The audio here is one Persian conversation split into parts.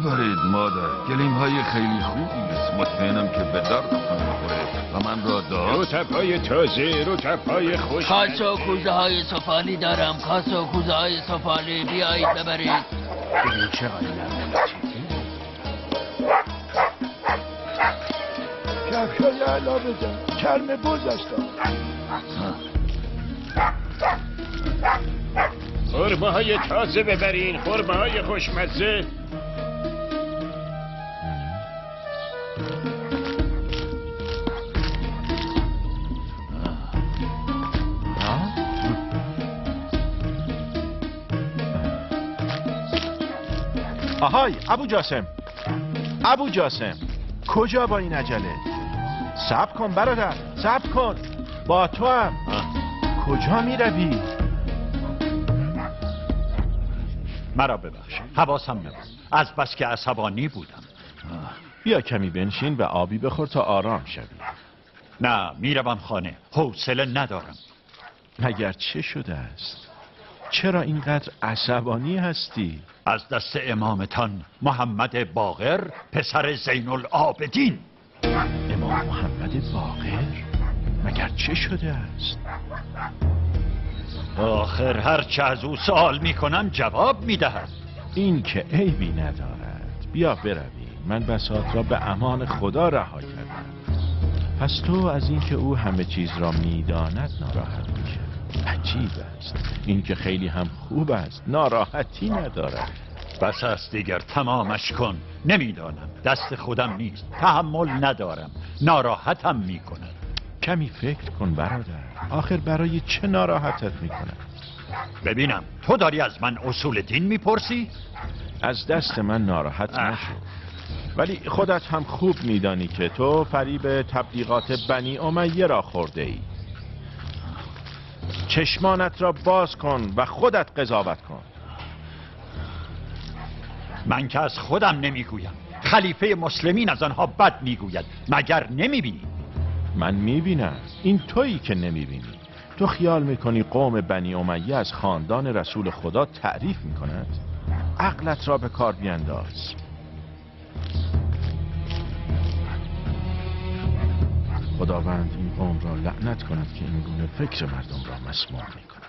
ببرید مادر، گلیم های خیلی خوبی است. مطمئنم که به دردتون میخوره و من را رطب‌های تازه، رطب‌های خوش. کاسه و کوزه های سفالی دارم، کاسه و کوزه های سفالی، بیایید ببرید. ببین چقدر نرمه چیزی. کفشای علا بزن، کرم بز است. خرمه‌های تازه ببرین، خرمه‌های خوشمزه. آهای ابو جاسم، ابو جاسم، کجا با این عجله؟ صبر کن برادر، صبر کن، با تو هم. کجا می روی؟ مرا ببخش، حواسم نبود، از بس که عصبانی بودم. بیا کمی بنشین و آبی بخور تا آرام شوی. نه، میروم خانه، حوصله ندارم. مگر چه شده است؟ چرا اینقدر عصبانی هستی؟ از دست امامتان محمد باقر، پسر زین العابدین. امام محمد باقر؟ مگر چه شده است؟ آخر هرچه از او سوال میکنم جواب میدهد. این که عیبی ندارد. بیا بروی، من بساط را به امان خدا رها کردم. پس تو از اینکه او همه چیز را میداند ناراحت میشه. عجیب است، این که خیلی هم خوب است، ناراحتی ندارد. بس است دیگر، تمامش کن. نمیدانم، دست خودم نیست، تحمل ندارم، ناراحتم میکند. کمی فکر کن برادر، آخر برای چه ناراحتت میکند؟ ببینم، تو داری از من اصول دین میپرسی؟ از دست من ناراحت نشو، ولی خودت هم خوب میدانی که تو فریب تبلیغات بنی امیه را خورده ای. چشمانت را باز کن و خودت قضاوت کن. من که از خودم نمیگویم، خلیفه مسلمین از آنها بد میگوید. مگر نمیبینی؟ من میبینم، این تویی که نمیبینی. تو خیال میکنی قوم بنی امیه از خاندان رسول خدا تعریف میکند؟ عقلت را به کار بینداز. خداوند این قوم را لعنت کند که این گونه فکر مردم را مسموم میکند.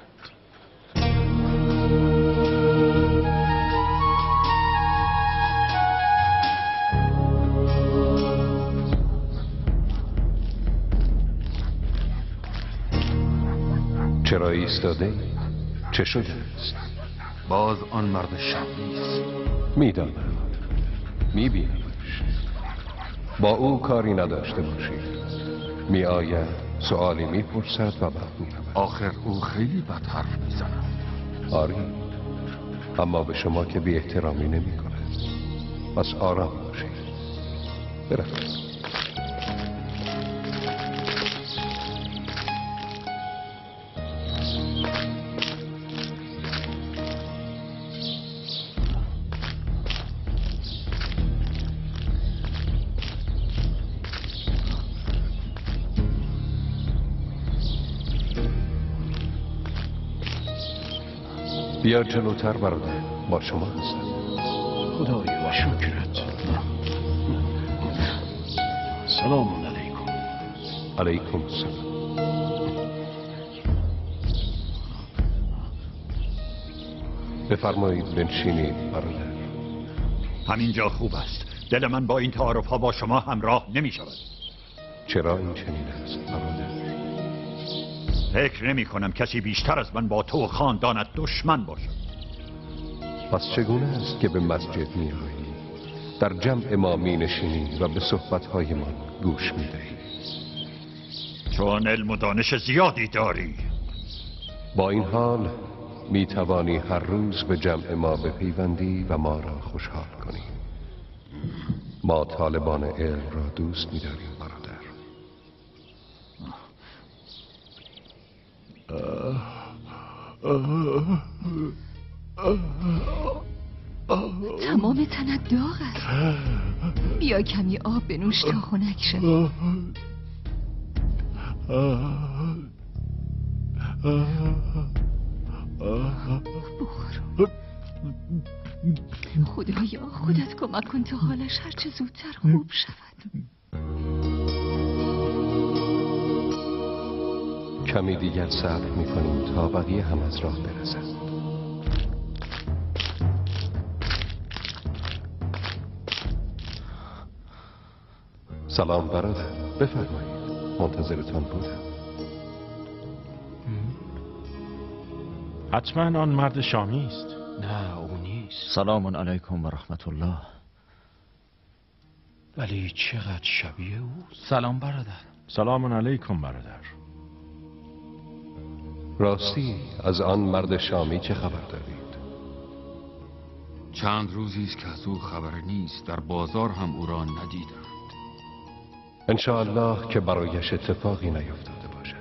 چرا ایستاده؟ چه شده است؟ باز آن مرد شبی است. میدانم، میبینمش. با او کاری نداشته باشید. میآید، سؤالی میپرسد و بعد میرود. آخر او خیلی بد حرف میزند. آری، اما به شما که بی احترامی نمی کند. پس آرام باشید. بروید. بیا جلوتر برادر، با شما هستم. خدایا شکرت. سلام علیکم. علیکم السلام. بفرمایید بنشینید برادر. همینجا خوب است. دل من با این تعارف ها با شما همراه نمی شود. چرا این چنین است برادر؟ فکر نمی کنم کسی بیشتر از من با تو و خاندانت دشمن باشد. پس چگونه است که به مسجد می آیی، در جمع ما می نشینی و به صحبتهای من گوش می دهی؟ چون علم و دانش زیادی داری. با این حال می توانی هر روز به جمع ما بپیوندی و ما را خوشحال کنی. ما طالبان علم را دوست می داریم برادر. تمام تنت داغ است. بیا کمی آب بنوش تا خنک شد. بخور. خدایا خودت کمک کن تا حالش هرچه زودتر خوب شود. کمی دیگر صبر می‌کنیم تا بقیه هم از راه برسند. سلام برادر، بفرمایید. منتظرتان بودم. حتما آن مرد شامی است. نه او نیست. سلام علیکم و رحمت الله. ولی چقدر شبیه اوست. سلام برادر. سلام علیکم برادر. راستی از آن مرد شامی چه خبر دارید؟ چند روزی است که از او خبر نیست. در بازار هم او را ندیدند. انشاءالله که برایش اتفاقی نیفتاده باشد.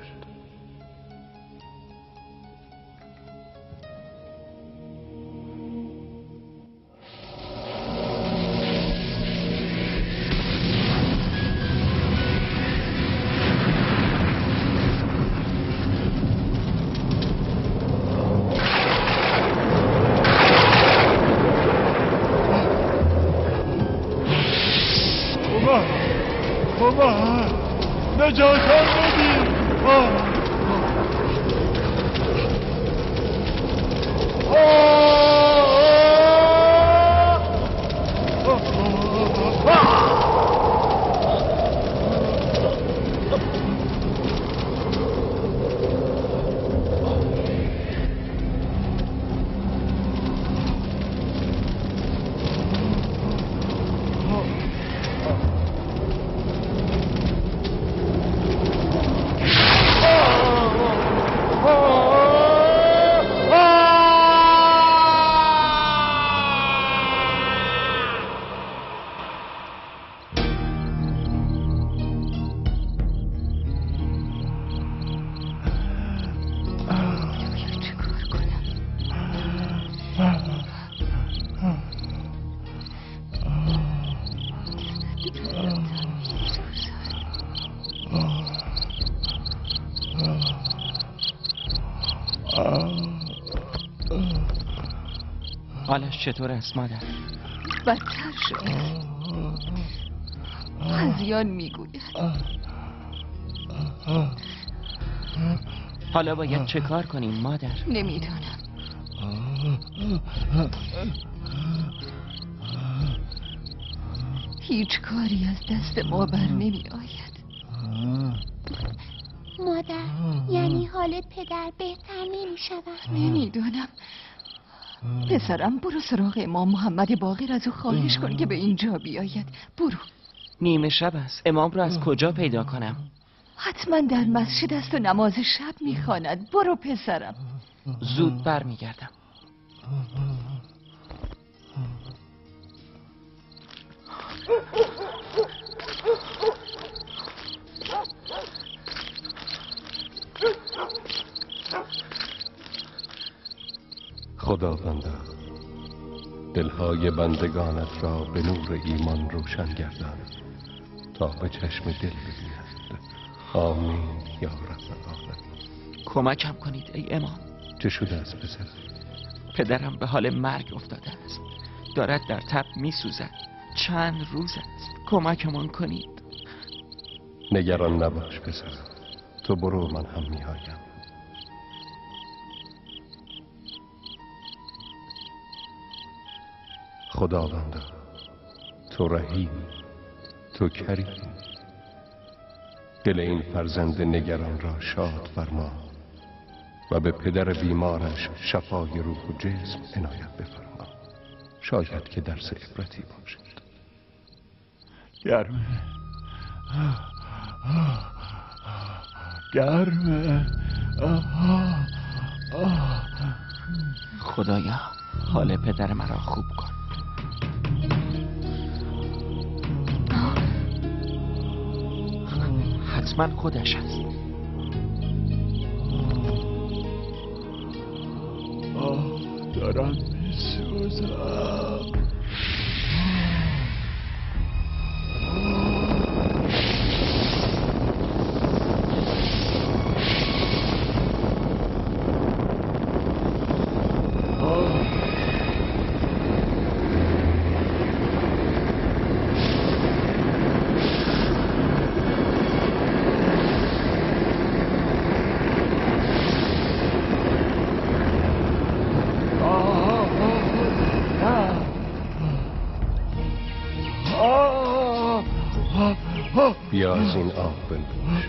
نجاتم بدید. حالش چطور است مادر؟ بدتر شد. هذیان میگوید. حالا باید چه کار کنیم مادر؟ نمیدانم. هیچ کاری از دست ما بر نمی آید. مادر یعنی حال پدر بهتر نمی شود؟ نمیدانم. پسرم برو سراغ امام محمد باقر از او خواهش کن که به اینجا بیاید. برو. نیمه شب است. امام رو از کجا پیدا کنم؟ حتما در مسجد است و نماز شب میخواند. برو پسرم. زود برمیگردم. خداوندا دلهای بندگانت را به نور ایمان روشن گردان تا به چشم دل ببینند. آمین یا رب العالمین. کمکم کنید ای امام. چه شده از پسر؟ پدرم به حال مرگ افتاده است. دارد در تب میسوزد. چند روز است. کمکمان کنید. نگران نباش پسرم. تو برو، من هم میآیم. خداوندا تو رحیم، تو کریم. دل این فرزند نگران را شاد فرما و به پدر بیمارش شفای روح و جسم عنایت بفرما. شاید که درس عبرتی باشد. گرمه گرمه. خدایا حال پدر مرا خوب کن. حتما خودش هست. دارم میسوزم. بیا از این آب بنوش.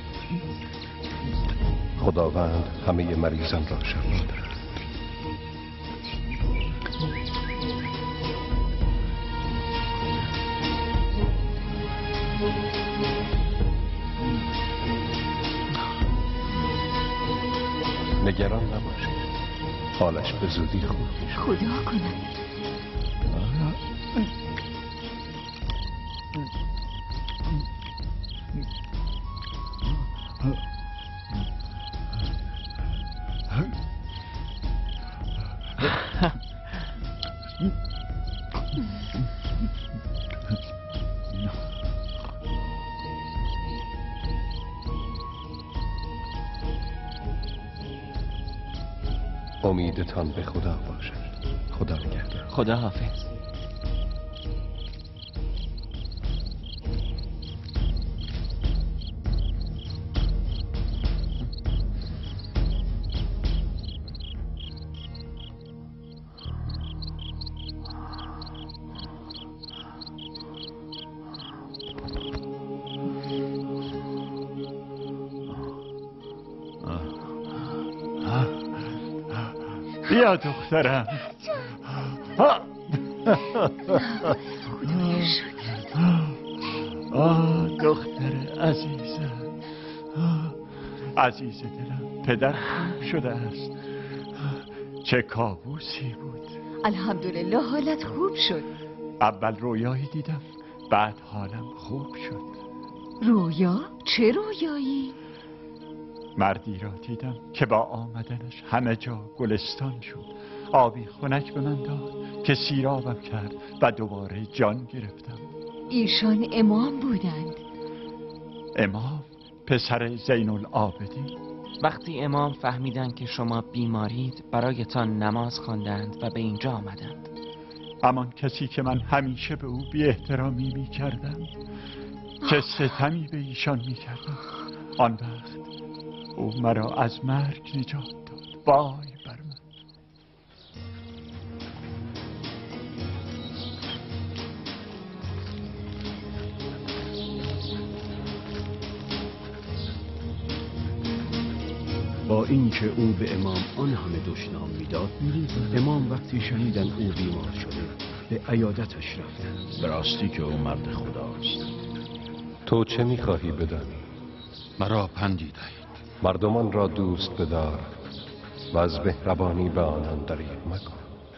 خداوند همه مریضان را شفا دهد. نگران نباشید، حالش به زودی خوب میشه. خدا کند. امیدتان به خدا باشد. خدا نگهدار. خدا حافظ. بیا دخترم. دختر عزیزم، عزیز دلم، پدر خوب شده است. چه کابوسی بود. الحمدلله حالت خوب شد. اول رویایی دیدم، بعد حالم خوب شد. رویا؟ چه رویایی؟ مردی را دیدم که با آمدنش همه جا گلستان شد. آبی خنک به من داد که سیرابم کرد و دوباره جان گرفتم. ایشان امام بودند. امام؟ پسر زین العابدین. وقتی امام فهمیدن که شما بیمارید برایتان نماز خواندند و به اینجا آمدند. همان کسی که من همیشه به او بی احترامی می کردم، چه ستمی به ایشان می کردم، آن وقت او مرا از مرگ نجات داد. وای بر من. با اینکه او به امام آن همه دشنام میداد، امام وقتی شنیدن او بیمار شده به عیادتش رفتند. به راستی که او مرد خداست. تو چه میخواهی بدانی؟ مرا پندی دهید. مردمان را دوست بدار و از مهربانی به آنان دریغ مکن.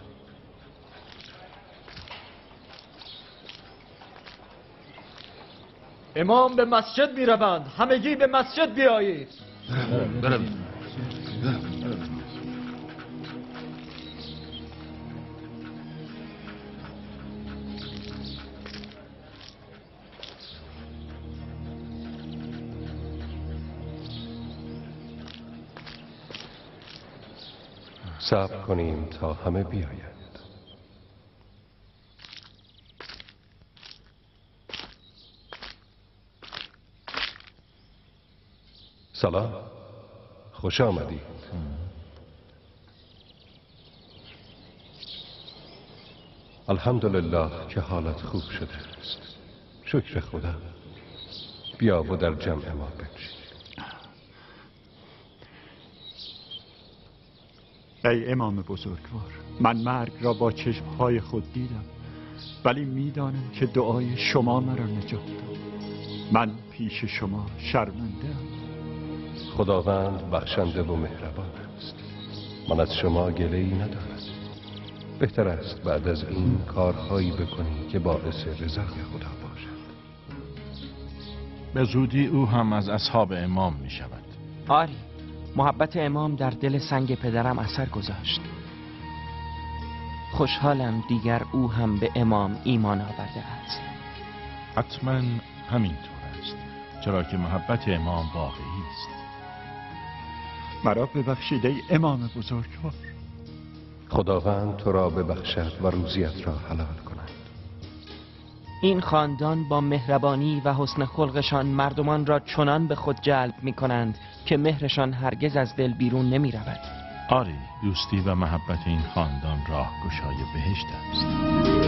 امام به مسجد می روند. همگی به مسجد بیایید. بروید. صبر کنیم تا همه بیایند. سلام، خوش آمدید. الحمدلله که حالت خوب شده است. شکر خدا. بیا و در جمع ما بنشین. ای امام بزرگوار، من مرگ را با چشمهای خود دیدم، ولی میدانم که دعای شما مرا نجات داد. من پیش شما شرمنده ام. خداوند بخشنده و مهربان است. من از شما گله‌ای ندارم. بهتر است بعد از این کارهایی بکنی که باعث رضای خدا باشد. به زودی او هم از اصحاب امام می شود. آری، محبت امام در دل سنگ پدرم اثر گذاشت. خوشحالم دیگر او هم به امام ایمان آورده است. حتما همینطور است، چرا که محبت امام واقعی است. مرا ببخشید ای امام بزرگوار. خداوند تو را ببخشد و روزیت را حلال کند. این خاندان با مهربانی و حسن خلقشان مردمان را چنان به خود جلب می کنند که مهرشان هرگز از دل بیرون نمی رود. آری، دوستی و محبت این خاندان راهگشای بهشت است.